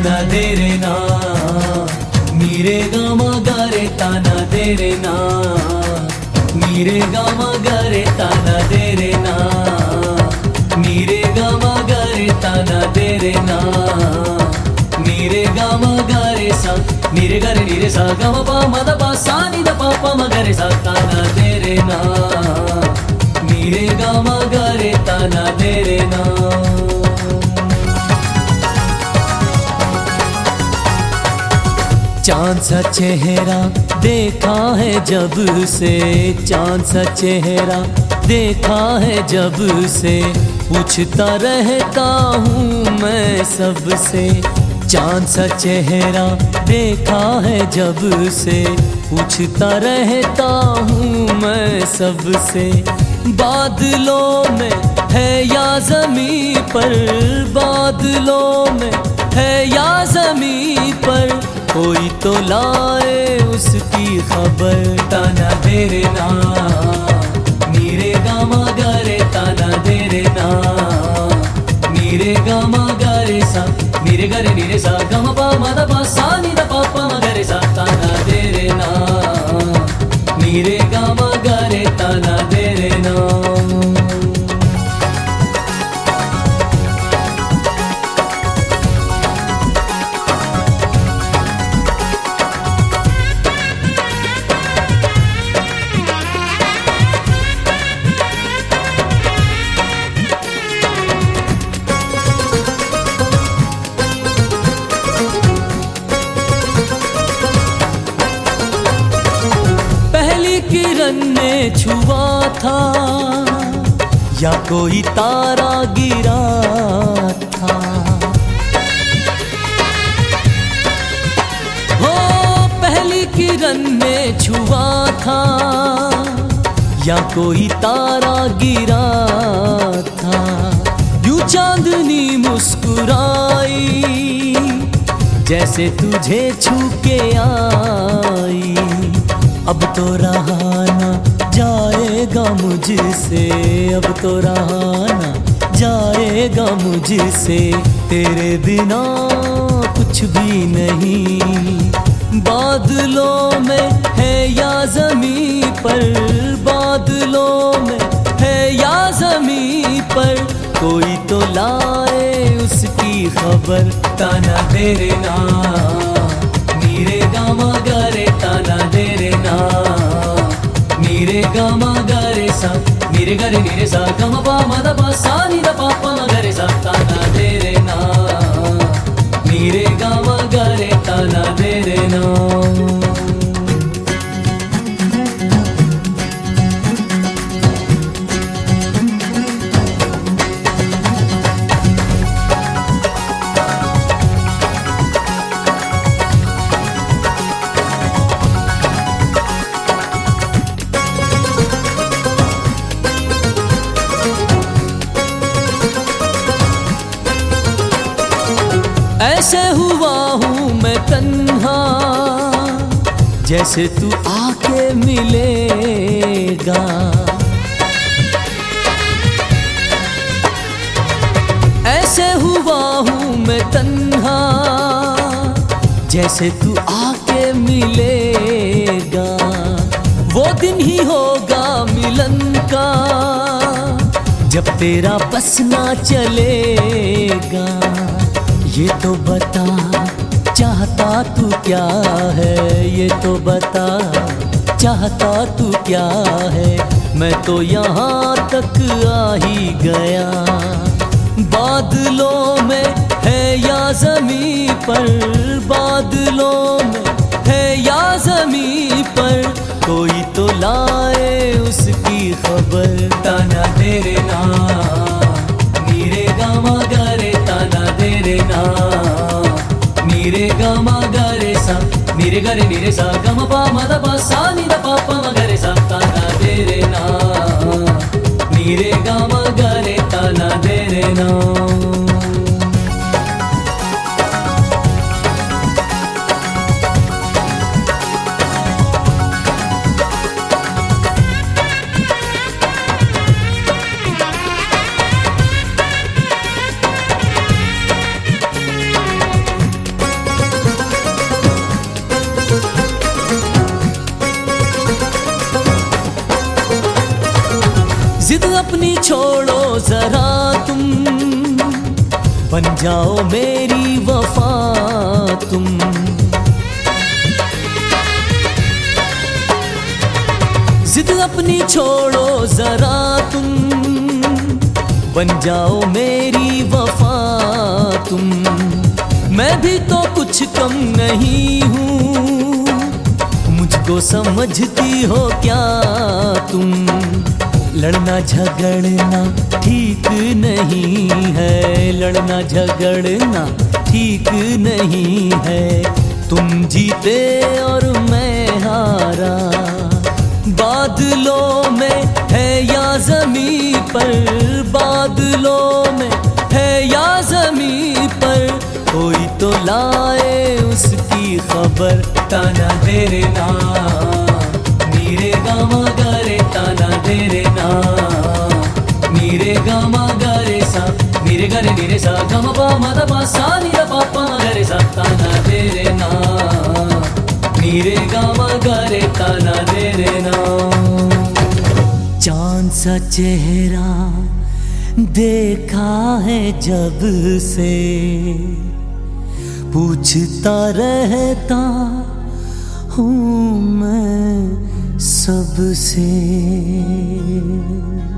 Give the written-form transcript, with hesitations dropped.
ताना दे रे ना, नीरे गामा गारे ताना दे रे ना, नीरे गामा गारे ताना दे रे ना, नीरे गामा गारे ताना दे रे ना, नीरे गामा गारे सा, नीरे गारे नीरे सा गामा पा मद पा सा नी द पा पा म गारे सा ताना दे रे ना, नीरे गामा गारे ताना दे रे ना। चांद सा चेहरा देखा है जब से, चांद सा चेहरा देखा है जब से, पूछता रहता हूँ मैं सबसे। चांद सा चेहरा देखा है जब से, पूछता रहता हूँ मैं सबसे। बादलों में है या ज़मीं पर, बादलों में है या ज़मीं पर, कोई तो लाए उसकी खबर। ताना दे रे ना, नीरे गामा गारे ताना दे रे ना, नीरे गामा गारे सा, नीरे गारे नीरे सा गामा पा मद पा सा नी द पा पा म गारे सा ताना दे रे ना, नीरे गामा गारे ताना दे रे ना। किरण ने छुआ था या कोई तारा गिरा था, हो पहली किरण ने छुआ था या कोई तारा गिरा था। यूं चांदनी मुस्कुराई जैसे तुझे छू के आई, अब तो रहा ना जाएगा मुझसे, अब तो रहा ना जाएगा मुझसे, तेरे बिना कुछ भी नहीं। बादलों में है या ज़मीं पर, बादलों में है या ज़मीं पर, कोई तो लाए उसकी खबर। ताना दे रे ना, नीरे गामा गारे ताना दे रे ना, नीरे गामा गारे सा, नीरे गारे नीरे सा गामा पा मद पा सा नी द पा पा म गारे सा ताना दे रे ना, नीरे गामा गारे ताना दे रे ना। ऐसे हुआ हूँ मैं तन्हा, जैसे तू आके मिलेगा। ऐसे हुआ हूँ मैं तन्हा, जैसे तू आके मिलेगा। वो दिन ही होगा मिलन का, जब तेरा बस ना चलेगा। ये तो बता चाहता तू क्या है, ये तो बता चाहता तू क्या है, मैं तो यहाँ तक आ ही गया। बादलों में है या ज़मीं पर, बादलों में है या ज़मीं पर, कोई तो लाए उसकी खबर। ताना दे रे ना, नीरे गामा गारे ताना दे रे ना, नीरे गामा गारे सा, नीरे गारे नीरे सा गामा पा मद पा सा नी द पा पा म गारे सा ताना दे रे ना, नीरे गामा गारे ताना दे रे ना। अपनी छोड़ो जरा तुम, बन जाओ मेरी वफा तुम। जिद अपनी छोड़ो जरा तुम, बन जाओ मेरी वफा तुम। मैं भी तो कुछ कम नहीं हूँ, मुझको समझती हो क्या तुम। लड़ना झगड़ना ठीक नहीं है, लड़ना झगड़ना ठीक नहीं है। तुम जीते और मैं हारा, बादलों में है या ज़मीं पर, बादलों में है या ज़मीं पर। कोई तो लाए उसकी खबर, ताना तेरे ना नीरे गामा गरे, ताना तेरे ना नीरे गामा गरे सा, नीरे गरे नीरे सा, गम पा मद पा सा नी द पा पा गरे सा। ताना तेरे ना नीरे गामा गरे, ताना तेरे ना। चांद सा चेहरा देखा है जब से, पूछता रहता हूँ मैं सबसे।